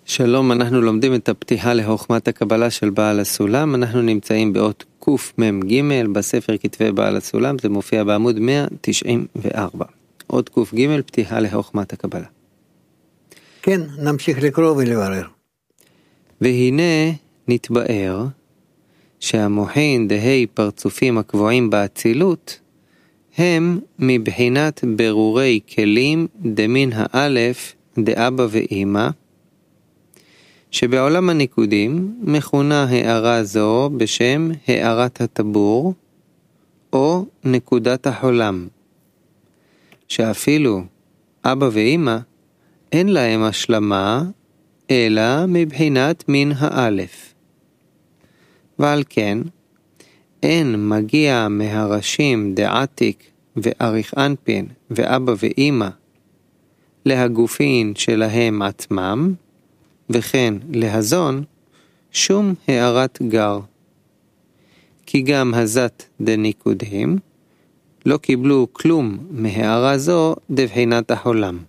שלום, אנחנו לומדים את הפתיחה לחוכמת הקבלה של בעל הסולם. אנחנו נמצאים באות קמ"ג בספר כתבי בעל הסולם, זה מופיע בעמוד 194. אות ק"ג, פתיחה לחוכמת הקבלה. כן, נמשיך לקרוא ולברר. והנה נתבאר שהמוחין דהי פרצופים הקבועים באצילות הם מבחינת ברורי כלים דמין האלף דאבא ואמא, שבעולם הניקודים מכונה הערה זו בשם הערת הטבור או נקודת החולם, שאפילו אבא ואמא אין להם השלמה אלא מבחינת מין האלף. ועל כן אין מגיע מהראשים דעתיק ואריך אנפין ואבא ואמא להגופין שלהם עצמם, וכן להזון שום הערת גר. כי גם הזת דניקודים לא קיבלו כלום מהערה זו דבחינת החולם.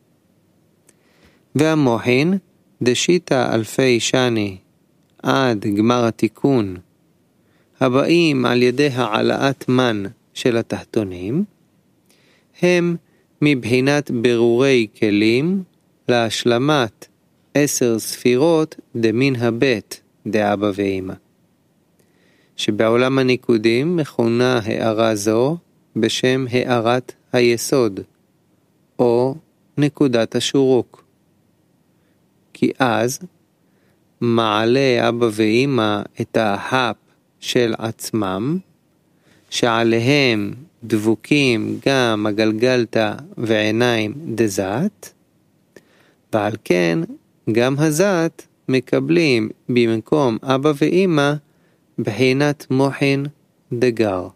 והמוחין דשיטה אלפי שני עד גמר התיקון, הבאים על ידי העלאת מן של התחתונים, הם מבחינת ברורי כלים להשלמת 10 ספירות דמין הבית דאבא ואמא, שבעולם הניקודים מכונה הערה זו בשם הערת היסוד או נקודת השורוק. כי אז מעלה אבא ואמא את ההפ של עצמם, שעליהם דבוקים גם הגלגלתא ועיניים דזת, ועל כן גם הזת מקבלים במקום אבא ואמא בחינת מוחין דגר.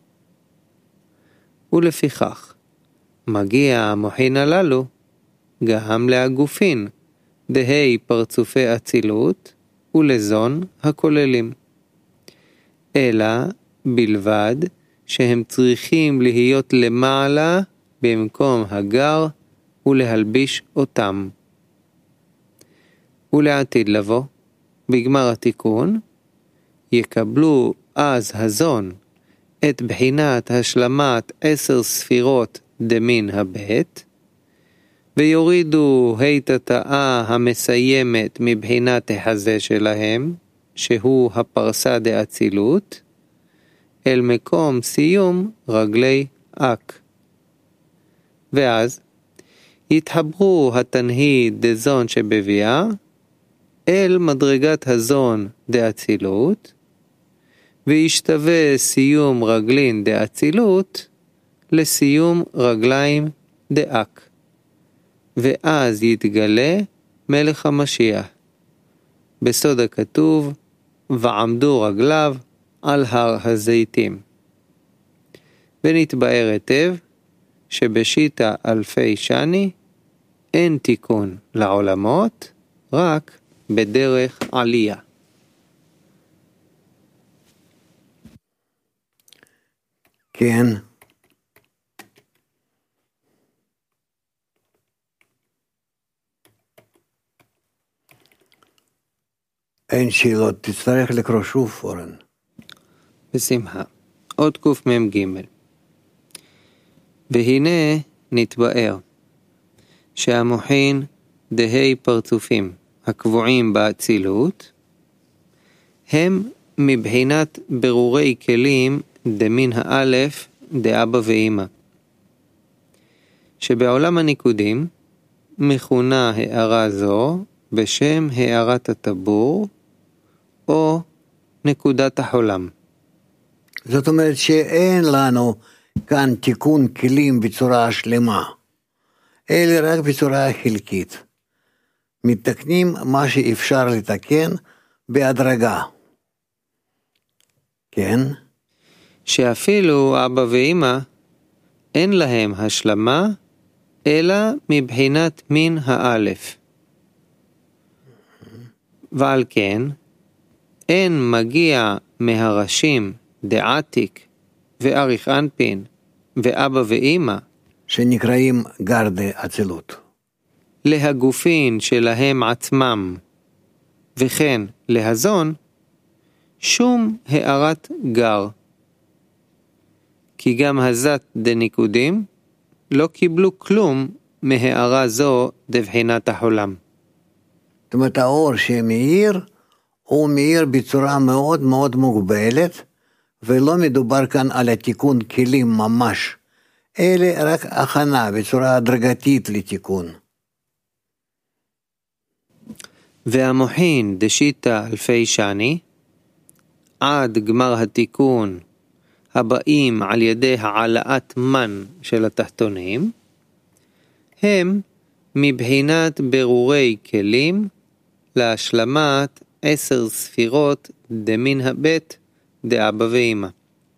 ולפיכך מגיע המוחין הללו גם להגופין דהי פרצופי אצילות ולזון הכוללים, אלא בלבד שהם צריכים להיות למעלה במקום הגר ולהלביש אותם. ולעתיד לבוא, בגמר התיקון, יקבלו אז הזון את בחינת השלמת 10 ספירות דמין הבית, ויורידו היתתאה המסיימת מבחינת החזה שלהם, שהוא הפרסה דאצילות, אל מקום סיום רגלי אק. ואז יתחברו התנהיד דזון שבביאה, אל מדרגת הזון דאצילות, וישתווה סיום רגלין דאצילות לסיום רגליים דאק. ואז יתגלה מלך המשיח, בסוד הכתוב, ועמדו רגליו על הר הזיתים. ונתבאר היטב שבשיטה אלפי שני אין תיקון לעולמות, רק בדרך עלייה. כן. אין שאלות, תצטרך לקרוא שוב, אורן. בשמחה. עוד קמ"ג. והנה נתבאר שהמוחין דהי פרצופים הקבועים באצילות הם מבחינת ברורי כלים דמין האלף דאבא ואמא, שבעולם הניקודים מכונה הערה זו בשם הערת הטבור או נקודת החולם. זאת אומרת שאין לנו כאן תיקון כלים בצורה שלמה, אלא רק בצורה חלקית. מתקנים מה שאפשר לתקן בהדרגה. כן? שאפילו אבא ואמא אין להם השלמה אלא מבחינת מין האלף. ועל כן אין מגיע מהראשים דעתיק ואריך אנפין ואבא ואמא שנקראים גר דאצילות, להגופין שלהם עצמם, וכן להזון, שום הערת גר. כי גם הזת דניקודים לא קיבלו כלום מהערה זו דבחינת החולם. זאת אומרת, האור שמאיר, הוא מאיר בצורה מאוד מאוד מוגבלת, ולא מדובר כאן על התיקון כלים ממש, אלא רק הכנה בצורה הדרגתית לתיקון. והמוחין דשיטה אלפי שני, עד גמר התיקון הבאים על ידי העלאת מן של התחתונים, הם מבחינת ברורי כלים להשלמת 10 ספירות דמין הבית דאבא ואמא.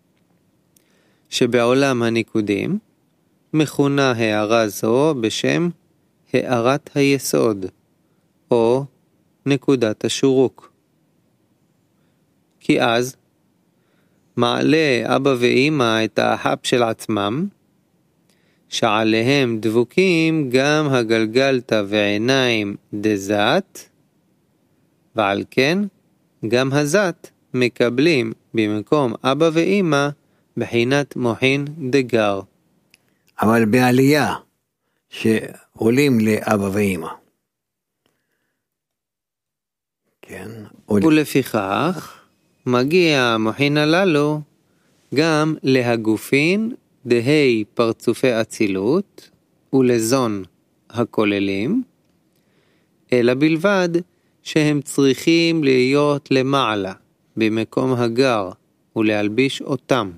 שבעולם הניקודים מכונה הערה זו בשם הערת היסוד, או נקודת השורוק. כי אז מעלה אבא ואמא את האחב של עצמם, שעליהם דבוקים גם הגלגלתא ועיניים דזת, ועל כן גם הזת מקבלים במקום אבא ואמא בחינת מוחין דגר. אבל בעלייה שעולים לאבא ואמא. כן. ולפיכך מגיע המוחין הללו גם להגופין דהי פרצופי אצילות ולזון הכוללים, אלא בלבד שהם צריכים להיות למעלה במקום הגר ולהלביש אותם.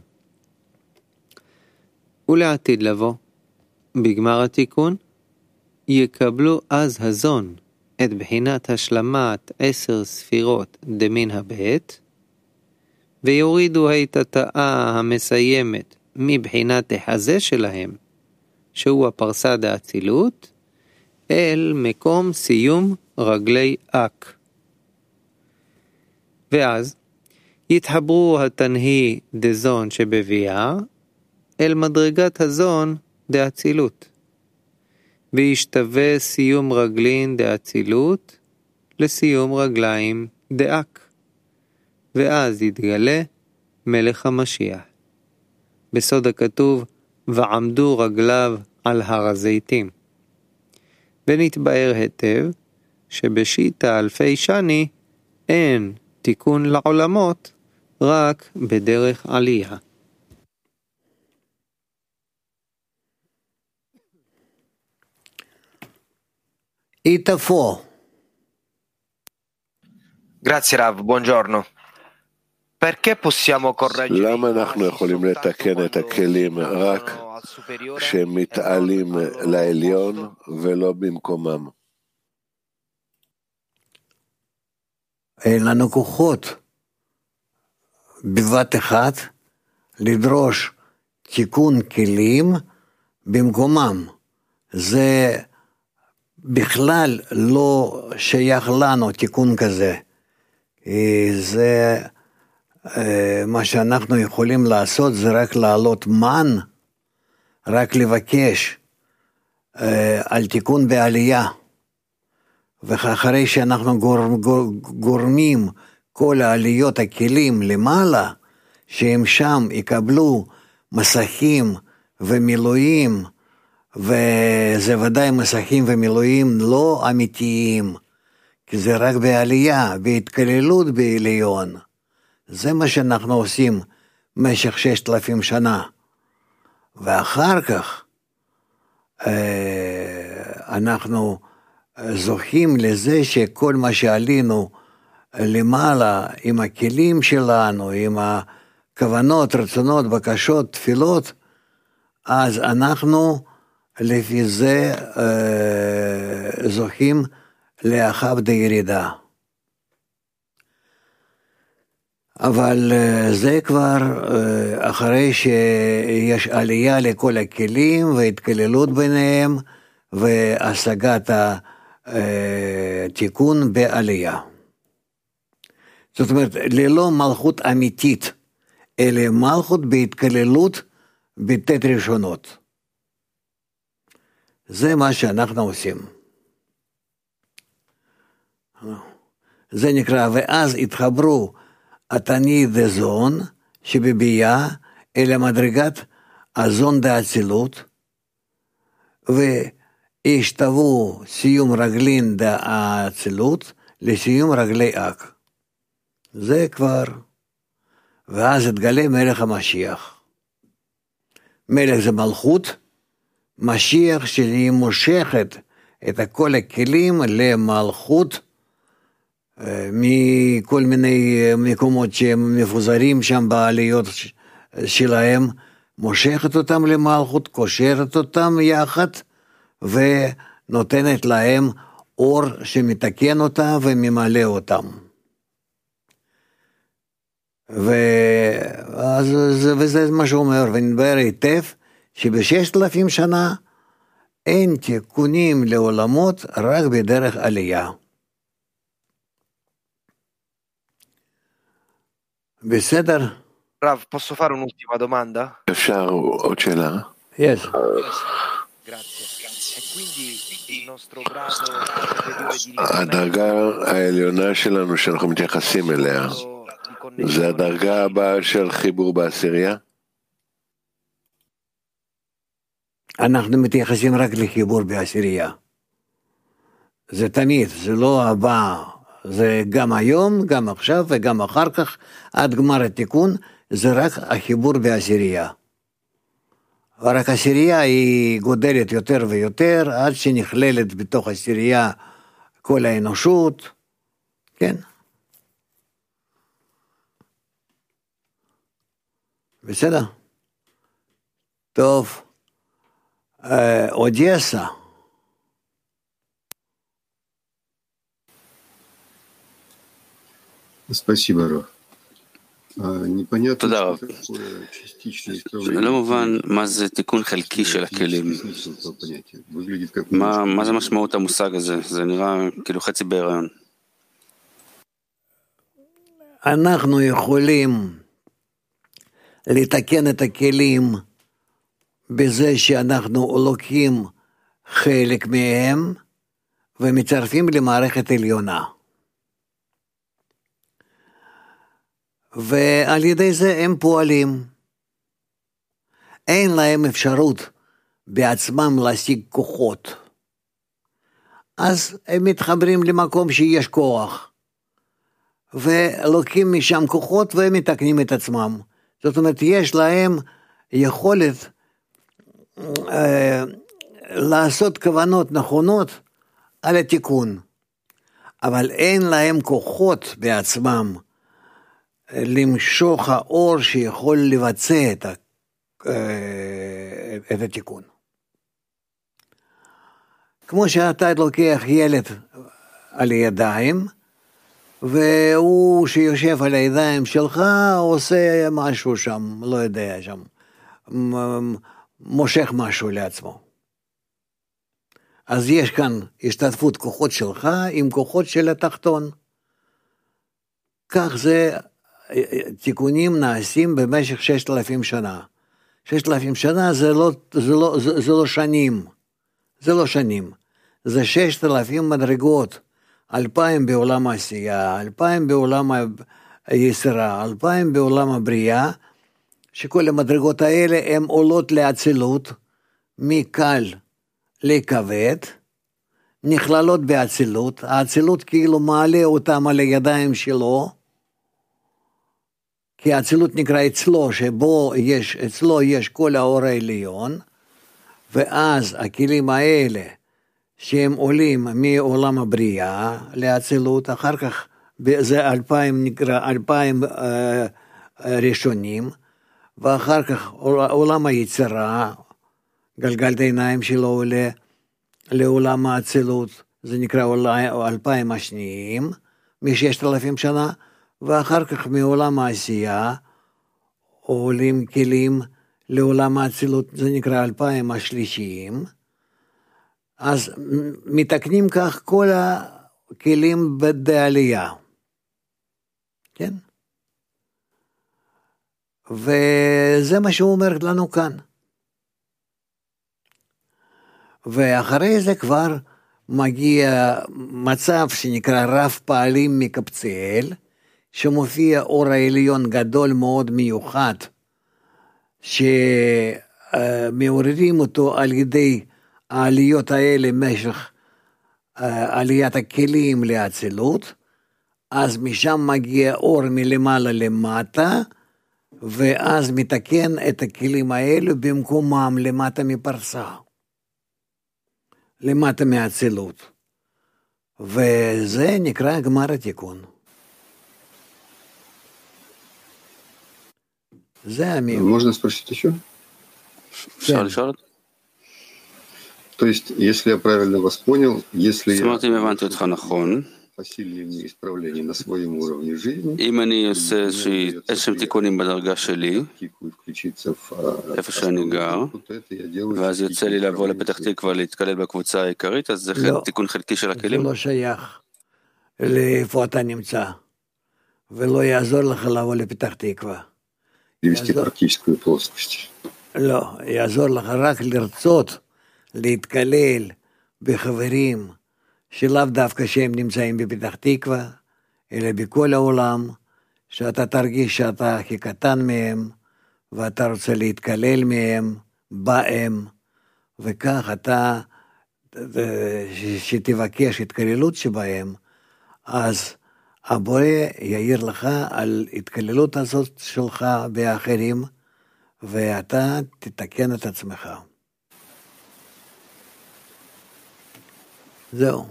ולעתיד לבוא, בגמר התיקון, יקבלו אז הזון את בחינת השלמת 10 ספירות דמין הבית, ויורידו את התאה המסיימת מבחינת החזה שלהם, שהוא הפרסה דאצילות, אל מקום סיום רגלי אק. ואז יתחברו התנהי דזון שבביאה אל מדרגת הזון דאצילות, וישתווה סיום רגלין דאצילות לסיום רגליים דאק, ואז יתגלה מלך המשיח. בסוד הכתוב, ועמדו רגליו על הר הזיתים. ונתבאר היטב שבשיטה אלפי שני אין תיקון לעולמות, רק בדרך עלייה. איתפו. Grazie Rav, buongiorno. Perché possiamo correggere? למה אנחנו יכולים לתקן את הכלים רק כשהם מתעלים לעליון ולא במקומם? אין לנו כוחות בבת אחת לדרוש תיקון כלים במקומם. זה בכלל לא שייך לנו תיקון כזה. זה מה שאנחנו יכולים לעשות זה רק לעלות מן, רק לבקש על תיקון בעלייה. ואחרי שאנחנו גורמים כל העליות הכלים למעלה, שהם שם יקבלו מסכים ומילואים, וזה ודאי מסכים ומילואים לא אמיתיים, כי זה רק בעלייה, בהתקללות בעליון. זה מה שאנחנו עושים במשך 6,000 שנה. ואחר כך אנחנו זוכים לזה שכל מה שעלינו למעלה עם הכלים שלנו, עם הכוונות, רצונות, בקשות, תפילות, אז אנחנו לפי זה זוכים לאחב דירידה. אבל זה כבר אחרי שיש עלייה לכל הכלים והתקללות ביניהם והשגת התיקון בעלייה. זאת אומרת, ללא מלכות אמיתית, אלא מלכות בהתקללות בתת ראשונות. זה מה שאנחנו עושים. זה נקרא, ואז התחברו התניד דזון שבבייה אל המדרגת הזון דאצילות, והשתוו סיום רגלין דאצילות לסיום רגלי אק. זה כבר, ואז התגלה מלך המשיח. מלך זה מלכות, משיח שהיא מושכת את כל הכלים למלכות, מכל מיני מקומות שהם מפוזרים שם בעליות שלהם, מושכת אותם למלכות, קושרת אותם יחד, ונותנת להם אור שמתקן אותם וממלא אותם. וזה מה שאומר, ונדבר היטב, שב6,000 שנה אין תיקונים לעולמות רק בדרך עלייה. בסדר? Rav, posso fare un'ultima domanda? אפשר עוד שאלה? Yes. Grazie. E quindi il nostro grado superiore di הדרגה העליונה שלנו שאנחנו מתייחסים אליה, זה הדרגה הבאה של חיבור בעשירייה? אנחנו מתייחסים רק לחיבור בעשירייה. זה תמיד, זה לא הבא, זה גם היום, גם עכשיו וגם אחר כך, עד גמר התיקון, זה רק החיבור בעשירייה. רק העשירייה היא גודלת יותר ויותר, עד שנכללת בתוך העשירייה כל האנושות, כן? בסדר? טוב, אודסה. Спасибо, Рав. Непонятно, תודה רב. что такое частичное לא מובן מה זה תיקון חלקי של הכלים. מה זה משמעות המושג הזה? זה נראה כאילו חצי בהיריון. אנחנו יכולים לתקן את הכלים בזה שאנחנו לוקחים חלק מהם ומצרפים למערכת עליונה. ועל ידי זה הם פועלים. אין להם אפשרות בעצמם להשיג כוחות. אז הם מתחברים למקום שיש כוח. ולוקחים משם כוחות והם מתקנים את עצמם. זאת אומרת, יש להם יכולת לעשות כוונות נכונות על התיקון. אבל אין להם כוחות בעצמם למשוך האור שיכול לבצע את התיקון. כמו שאתה לוקח ילד על הידיים, והוא שיושב על הידיים שלך עושה משהו שם, לא יודע, שם, מושך משהו לעצמו. אז יש כאן השתתפות כוחות שלך עם כוחות של התחתון. כך זה, תיקונים נעשים במשך 6,000 שנה. 6,000 שנה זה לא שנים. זה לא שנים. זה 6,000 מדרגות. 2,000 בעולם העשייה, 2,000 בעולם היצירה, 2,000 בעולם הבריאה, שכל המדרגות האלה הן עולות לאצילות, מקל לכבד, נכללות באצילות, האצילות כאילו מעלה אותם על הידיים שלו, כי האצילות נקרא אצלו, שבו אצלו יש כל האור העליון, ואז הכלים האלה, שהם עולים מעולם הבריאה לאצילות, אחר כך זה 2,000 נקרא 2,000 ראשונים, ואחר כך עולם היצירה, גלגל העיניים שלו עולה לעולם האצילות, זה נקרא 2,000 השניים, מ6,000 שנה, ואחר כך מעולם העשייה, עולים כלים לעולם האצילות, זה נקרא 2,000 השלישיים, אז מתקנים כך כל הכלים בדעלייה. כן? וזה מה שהוא אומר לנו כאן. ואחרי זה כבר מגיע מצב שנקרא רב פעלים מקבצאל, שמופיע אור העליון גדול מאוד מיוחד, שמעוררים אותו על ידי העליות האלה משך עליית הכלים לאצילות, אז משם מגיע אור מלמעלה למטה, ואז מתקן את הכלים האלו במקומם למטה מפרסה, למטה מהאצילות, וזה נקרא גמר התיקון. זה Можно спросить еще? אפשר לשאול? То есть, если я правильно вас понял, если זאת אומרת, אם הבנתי אותך נכון, посиливание исправления на своем уровне жизни, אם אני עושה איזשהם תיקונים בדרגה שלי, איפה שאני גר, ואז יוצא לי לבוא לפתח תקווה להתקלל בקבוצה העיקרית, אז זה תיקון חלקי של הכלים? זה לא שייך לאיפה אתה נמצא, ולא יעזור לך לבוא לפתח תקווה. לא, יעזור לך רק לרצות להתקלל בחברים שלאו דווקא שהם נמצאים בפתח תקווה, אלא בכל העולם, שאתה תרגיש שאתה הכי קטן מהם, ואתה רוצה להתקלל מהם, בהם, וכך אתה שתבקש התקללות שבהם, אז הבורא יעיר לך על התקללות הזאת שלך באחרים, ואתה תתקן את עצמך. זהו.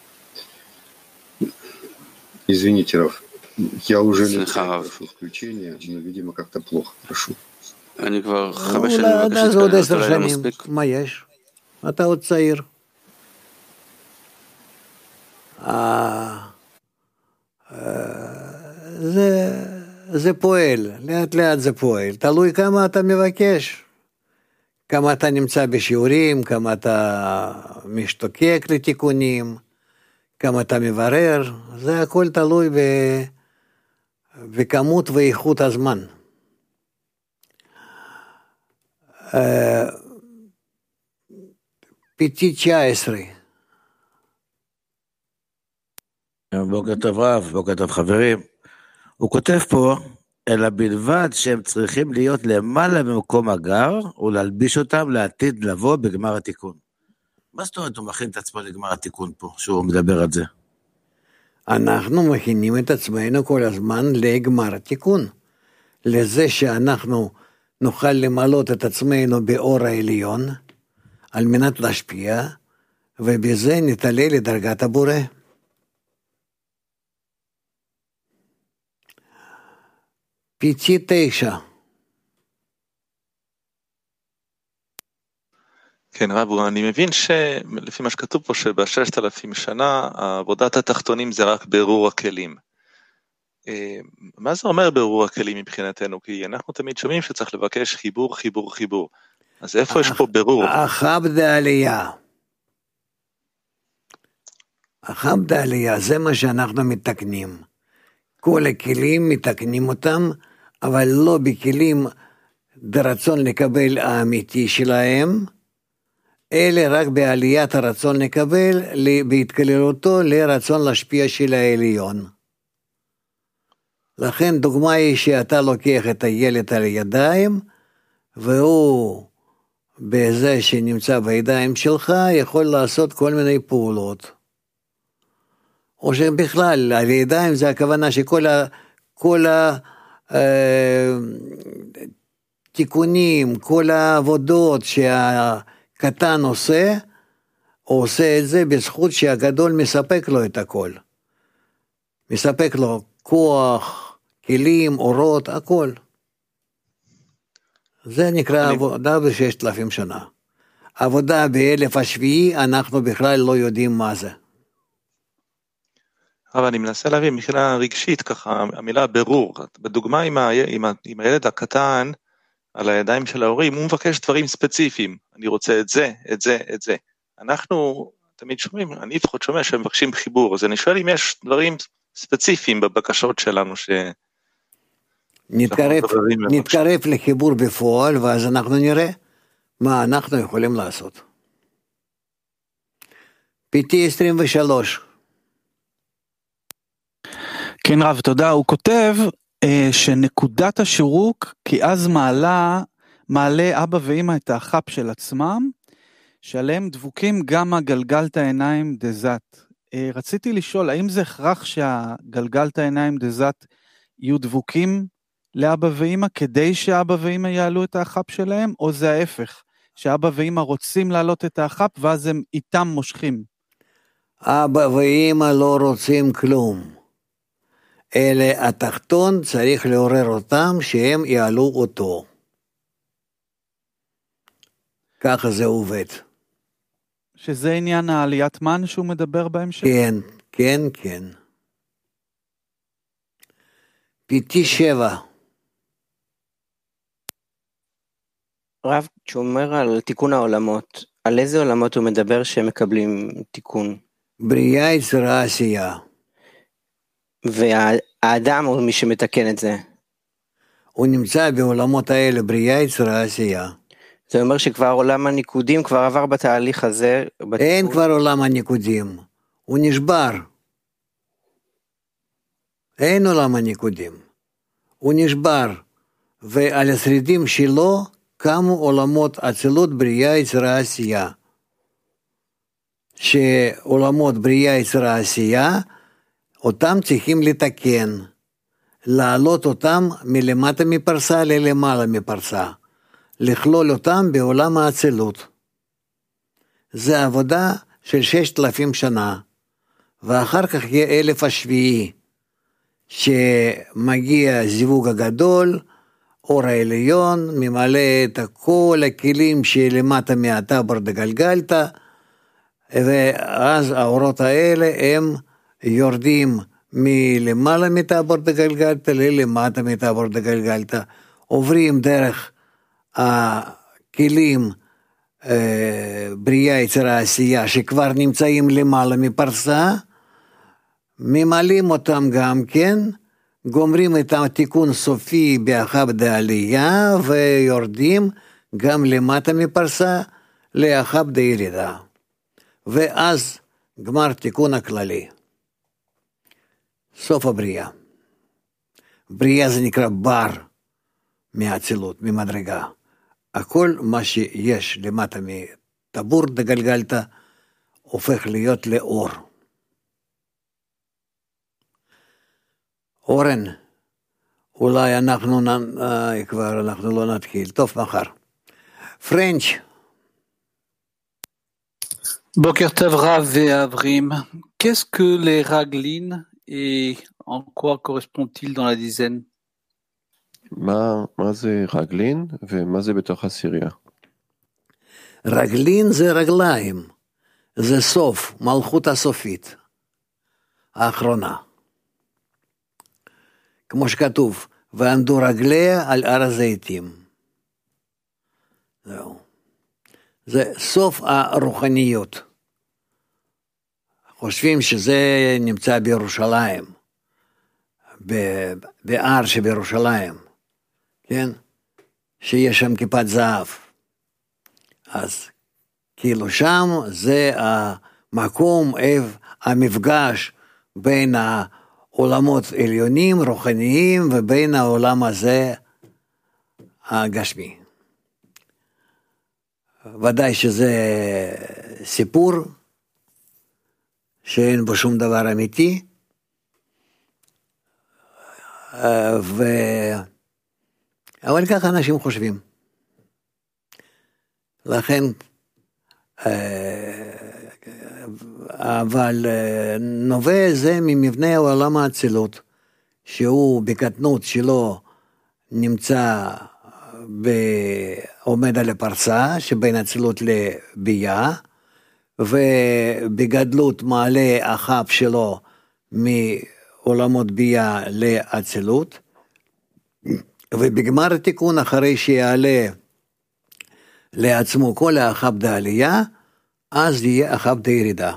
Извините, Раф, я уже лет прошу включения, но, видимо, как-то плохо прошу. אני כבר 5 שנים מבקש להתקללות, אולי לא מספיק. מה יש? אתה עוד צעיר. זה פועל, לאט לאט זה פועל, תלוי כמה אתה מבקש, כמה אתה נמצא בשיעורים, כמה אתה משתוקק לתיקונים, כמה אתה מברר, זה הכל תלוי בכמות ואיכות הזמן. פיטי 19. בוקר טוב רב, בוקר טוב חברים. הוא כותב פה, אלא בלבד שהם צריכים להיות למעלה במקום הגר, ולהלביש אותם לעתיד לבוא בגמר התיקון. מה זאת אומרת הוא מכין את עצמו לגמר התיקון פה, שהוא מדבר על זה? אנחנו מכינים את עצמנו כל הזמן לגמר התיקון. לזה שאנחנו נוכל למלות את עצמנו באור העליון, על מנת להשפיע, ובזה נתעלה לדרגת הבורא. פיצי 9. כן, רבו, אני מבין שלפי מה שכתוב פה, שב6,000 שנה, עבודת התחתונים זה רק ברור הכלים. מה זה אומר ברור הכלים מבחינתנו? כי אנחנו תמיד שומעים שצריך לבקש חיבור, חיבור, חיבור. אז איפה יש פה ברור? החבד העלייה. החבד העלייה, זה מה שאנחנו מתקנים. כל הכלים מתקנים אותם, אבל לא בכלים ברצון לקבל האמיתי שלהם, אלא רק בעליית הרצון לקבל, בהתקללותו לרצון להשפיע של העליון. לכן דוגמה היא שאתה לוקח את הילד על הידיים, והוא בזה שנמצא בידיים שלך, יכול לעשות כל מיני פעולות. או שבכלל, על הידיים זה הכוונה שכל התיקונים, כל העבודות שהקטן עושה, הוא עושה את זה בזכות שהגדול מספק לו את הכל. מספק לו כוח, כלים, אורות, הכל. זה נקרא עבודה ב6,000 שנה. עבודה ב1000 השביעי, אנחנו בכלל לא יודעים מה זה. אבל אני מנסה להבין מבחינה רגשית ככה, המילה ברור, בדוגמה עם הילד הקטן, על הידיים של ההורים, הוא מבקש דברים ספציפיים, אני רוצה את זה, את זה, את זה. אנחנו תמיד שומעים, אני לפחות שומע שהם מבקשים חיבור, אז אני שואל אם יש דברים ספציפיים בבקשות שלנו נתקרב לחיבור בפועל, ואז אנחנו נראה מה אנחנו יכולים לעשות. פיתי 23. כן רב, תודה. הוא כותב שנקודת השורוק, כי אז מעלה אבא ואמא את החפ של עצמם, שעליהם דבוקים גם הגלגלת העיניים דזת. רציתי לשאול, האם זה הכרח שהגלגלת העיניים דזת יהיו דבוקים לאבא ואמא, כדי שאבא ואמא יעלו את החפ שלהם, או זה ההפך, שאבא ואמא רוצים לעלות את החפ, ואז הם איתם מושכים? אבא ואמא לא רוצים כלום. אלה התחתון צריך לעורר אותם שהם יעלו אותו. ככה זה עובד. שזה עניין העליית מן שהוא מדבר בהמשך? כן, כן, כן. פיתי 7. רב, כשהוא אומר על תיקון העולמות, על איזה עולמות הוא מדבר שהם מקבלים תיקון? בריאה, יצירה, עשייה. והאדם הוא מי שמתקן את זה. הוא נמצא בעולמות האלה, בריאה, יצירה, עשייה. זה אומר שכבר עולם הניקודים כבר עבר בתהליך הזה. אין כבר עולם הניקודים, הוא נשבר. אין עולם הניקודים, הוא נשבר. ועל השרידים שלו קמו עולמות אצילות, בריאה, יצירה, עשייה. שעולמות בריאה, יצירה, עשייה, אותם צריכים לתקן, להעלות אותם מלמטה מפרסה ללמעלה מפרסה, לכלול אותם בעולם האצילות. זה עבודה של 6,000 שנה, ואחר כך יהיה 1000 השביעי, שמגיע זיווג הגדול, אור העליון, ממלא את כל הכלים שלמטה מהטבור דגלגלתא, ואז האורות האלה הם יורדים מלמעלה מטבור דגלגלתא ללמטה מטבור דגלגלתא, עוברים דרך הכלים בריאה, יצירה, עשייה, שכבר נמצאים למעלה מפרסה, ממלאים אותם גם כן, גומרים את התיקון סופי באחב דעלייה, ויורדים גם למטה מפרסה לאחב דעירידה. ואז גמר תיקון הכללי. סוף הבריאה. בריאה זה נקרא בר מהאצילות, ממדרגה. הכל מה שיש למטה מטבור דגלגלתא הופך להיות לאור. אורן, אולי אנחנו לא נתחיל. טוב, מחר. פרנץ'. Boker Tov Rav et Avrim, qu'est-ce que les raglines et en quoi correspond-il dans la dizaine? מה זה רגלין ומה זה בתוך הסירייה? רגלין זה רגליים, זה סוף, מלכות הסופית, האחרונה. כמו שכתוב, ועמדו רגליה על הר הזיתים. זהו. זה סוף הרוחניות. חושבים שזה נמצא בירושלים, בהר שבירושלים, כן? שיש שם כיפת זהב. אז כאילו שם זה המקום, המפגש בין העולמות עליונים, רוחניים, ובין העולם הזה הגשמי. ודאי שזה סיפור, שאין בו שום דבר אמיתי, אבל ככה אנשים חושבים. לכן, אבל נובע זה ממבנה העולם האצילות, שהוא בקטנות שלו נמצא עומד על הפרסה, שבין אצילות לבייה, ובגדלות מעלה החב שלו מעולמות בייה לאצילות, ובגמר התיקון אחרי שיעלה לעצמו כל החב דעלייה, אז יהיה החב דעירידה.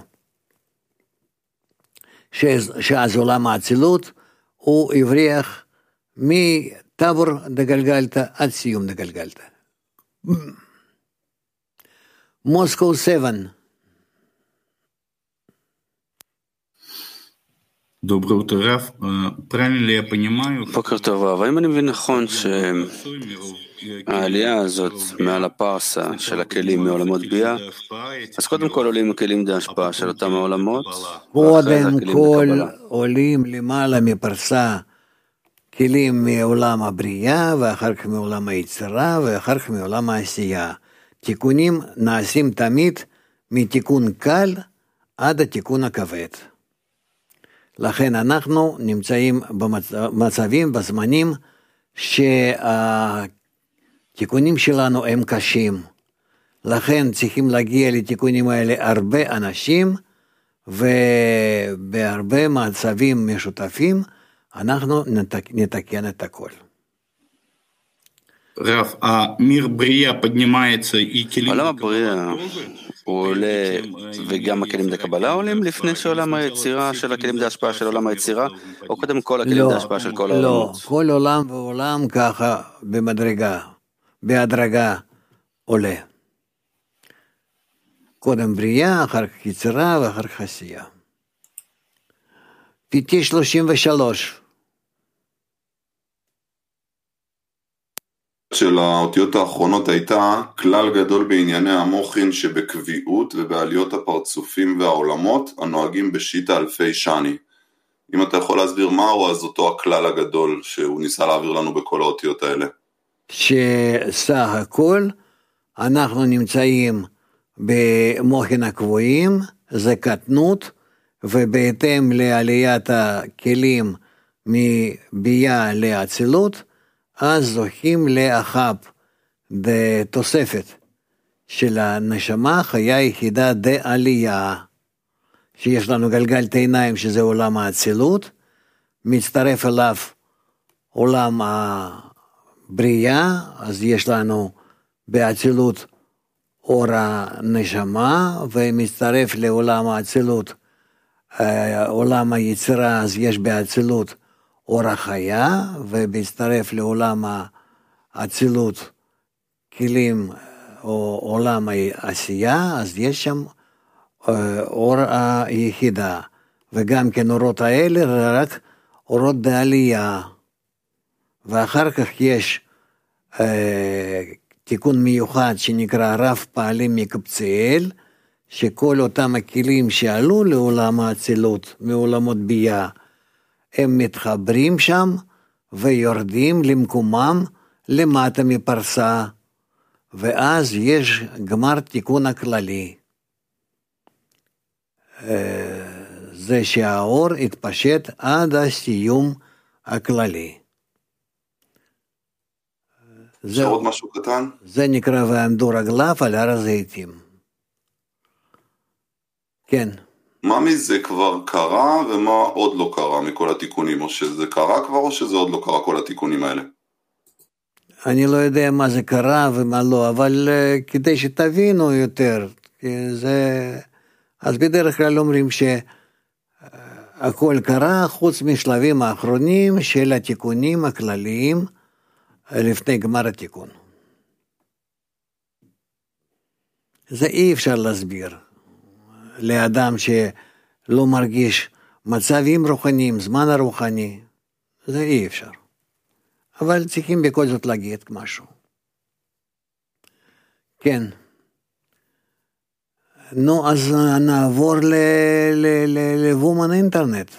שאז עולם האצילות הוא הבריח מטבור דגלגלתא עד סיום דגלגלתא. מוסקו 7. בוקר טוב רב, האם אני מבין נכון שהעלייה הזאת מעל הפרסה של הכלים מעולמות ביאה, אז קודם כל עולים הכלים להשפעה של אותם העולמות, ואחרי זה הכלים לקבלה. עולים למעלה מפרסה כלים מעולם הבריאה, ואחר כך מעולם היצירה, ואחר כך מעולם העשייה. תיקונים נעשים תמיד מתיקון קל עד התיקון הכבד. לכן אנחנו נמצאים במצבים, בזמנים, שהתיקונים שלנו הם קשים. לכן צריכים להגיע לתיקונים האלה הרבה אנשים, ובהרבה מצבים משותפים, אנחנו נתקן את הכל. רב, מיר בריאה поднимается и כלים עולם הבריאה הוא עולה וגם הכלים לקבלה עולים לפני שעולם היצירה של הכלים להשפעה של עולם היצירה, או קודם כל הכלים להשפעה של כל העולמות? לא, כל עולם ועולם ככה במדרגה, בהדרגה עולה. קודם בריאה, אחר כך יצירה ואחר כך עשייה. פיתי 33. של האותיות האחרונות הייתה כלל גדול בענייני המוחין שבקביעות ובעליות הפרצופים והעולמות הנוהגים בשיטה אלפי שני. אם אתה יכול להסביר מהו אז אותו הכלל הגדול שהוא ניסה להעביר לנו בכל האותיות האלה. שסך הכל אנחנו נמצאים במוחין הקבועים, זה קטנות, ובהתאם לעליית הכלים מביאה לאצילות, אז זוכים לאחב, תוספת של הנשמה, חיה יחידה עלייה, שיש לנו גלגל עיניים שזה עולם האצילות, מצטרף אליו עולם הבריאה, אז יש לנו באצילות אור הנשמה, ומצטרף לעולם האצילות, עולם היצירה, אז יש באצילות אור החיה, ובמצטרף לעולם האצילות כלים או עולם העשייה, אז יש שם אור היחידה, וגם כן אורות האלה רק אורות בעלייה, ואחר כך יש תיקון מיוחד שנקרא רב פעלים מקבצאל, שכל אותם הכלים שעלו לעולם האצילות מעולמות ביאה, הם מתחברים שם ויורדים למקומם למטה מפרסה, ואז יש גמר תיקון הכללי. זה שהאור התפשט עד הסיום הכללי. זה עוד משהו קטן? זה נקרא ועמדו רגליו על הר הזיתים. כן. מה מזה כבר קרה ומה עוד לא קרה מכל התיקונים? או שזה קרה כבר או שזה עוד לא קרה כל התיקונים האלה? אני לא יודע מה זה קרה ומה לא, אבל כדי שתבינו יותר, אז בדרך כלל אומרים שהכל קרה חוץ משלבים האחרונים של התיקונים הכלליים לפני גמר התיקון. זה אי אפשר להסביר לאדם שלא מרגיש מצבים רוחניים, זמן הרוחני, זה אי אפשר. אבל צריכים בכל זאת להגיד משהו. כן. נו, אז נעבור לוומן אינטרנט.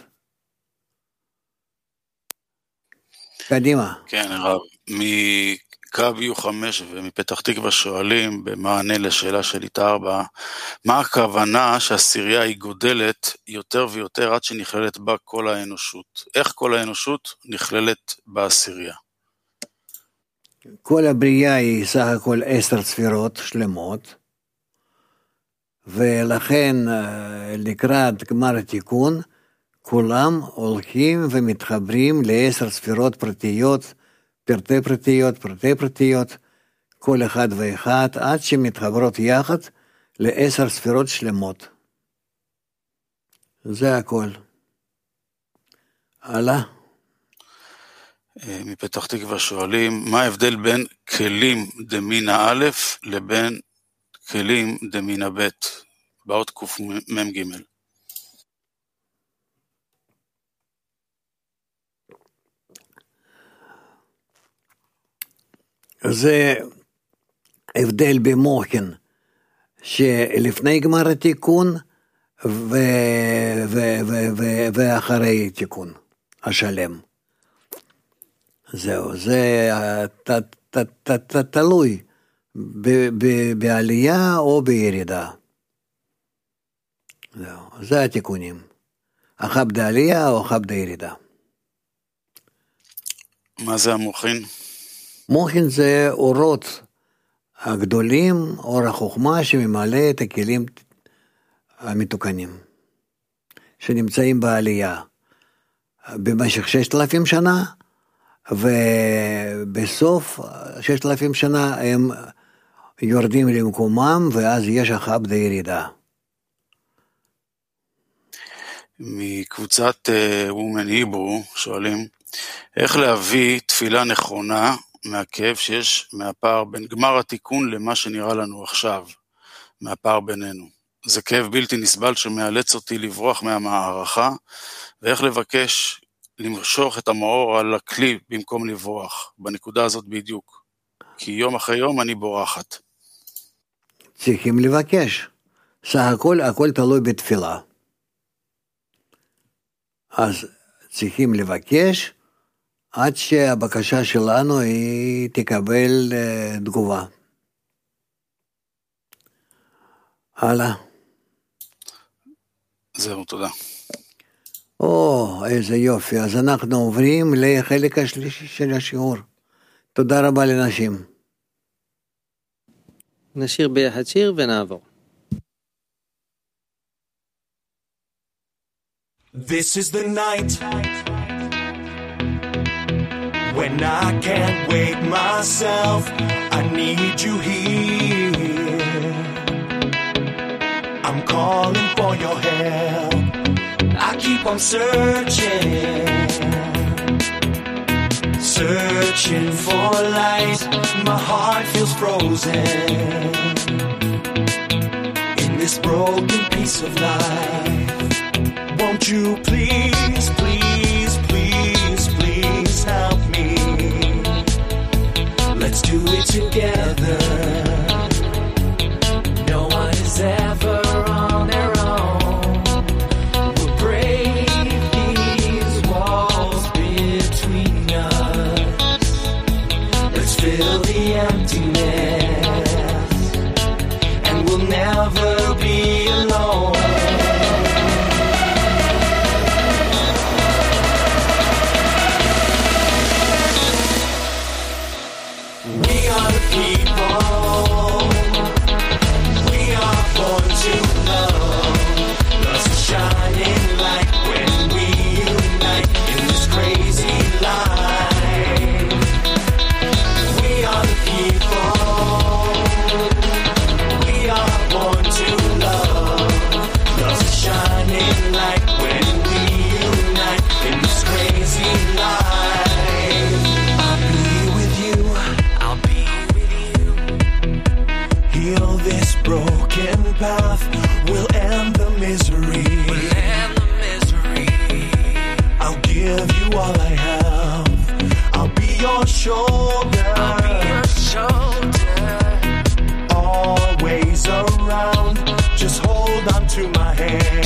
קדימה. כן, הרב. מקו U5 ומפתח תקווה שואלים במענה לשאלה של איתה 4, מה הכוונה שהסירייה היא גודלת יותר ויותר עד שנכללת בה כל האנושות? איך כל האנושות נכללת בסירייה? כל הבריאה היא סך הכל 10 ספירות שלמות, ולכן לקראת גמר התיקון, כולם הולכים ומתחברים ל10 ספירות פרטיות, פרטי פרטיות, כל אחד ואחד, עד שמתחברות יחד ל10 ספירות שלמות. זה הכל. הלאה. מפתח תקווה שואלים, מה ההבדל בין כלים דמינה א' לבין כלים דמינה ב' באות קמ"ג? זה הבדל במוחין שלפני גמר התיקון ואחרי תיקון השלם. זהו, זה תלוי בעלייה או בירידה. זהו, זה התיקונים. אחת בעלייה או אחת בירידה. מה זה המוחין? מוחין זה אורות הגדולים, אור החוכמה שממלא את הכלים המתוקנים, שנמצאים בעלייה במשך 6,000 שנה, ובסוף 6,000 שנה הם יורדים למקומם, ואז יש אחת בירידה. מקבוצת Women Hebrew שואלים, איך להביא תפילה נכונה מהכאב שיש מהפער בין גמר התיקון למה שנראה לנו עכשיו, מהפער בינינו. זה כאב בלתי נסבל שמאלץ אותי לברוח מהמערכה, ואיך לבקש למשוך את המאור על הכלי במקום לברוח, בנקודה הזאת בדיוק. כי יום אחרי יום אני בורחת. צריכים לבקש. סך הכל תלוי בתפילה. אז צריכים לבקש, עד שהבקשה שלנו היא תקבל תגובה. הלאה. זהו, תודה. איזה יופי. אז אנחנו עוברים לחלק השלישי של השיעור. תודה רבה לנשים. נשיר ביחד שיר ונעבור. This is the night when I can't wake myself. I need you here. I'm calling for your help. I keep on searching for light. My heart feels frozen in this broken piece of life. Won't you please, please, please, please help me? Let's do it together. No one is ever on their own. We'll break these walls between us. Let's fill the emptiness, and we'll never be alone. Path will end the misery. I'll give you all I have. I'll be your shoulder. Always around. Just hold on to my hand.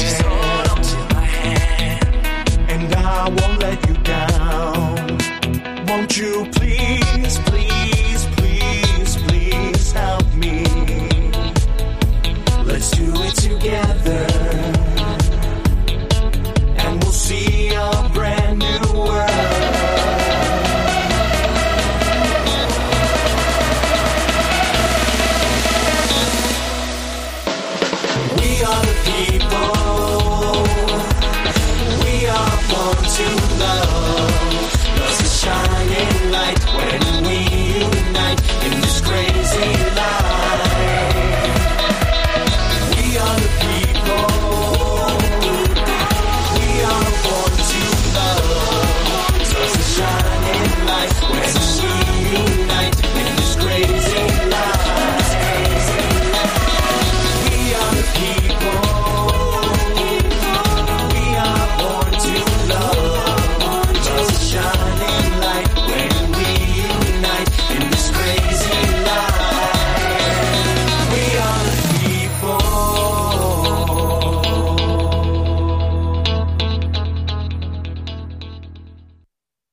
And I won't let you down. Won't you please, please, please, please help me? Let's do it together, and we'll see a brand new world. We are the people, we are born to love.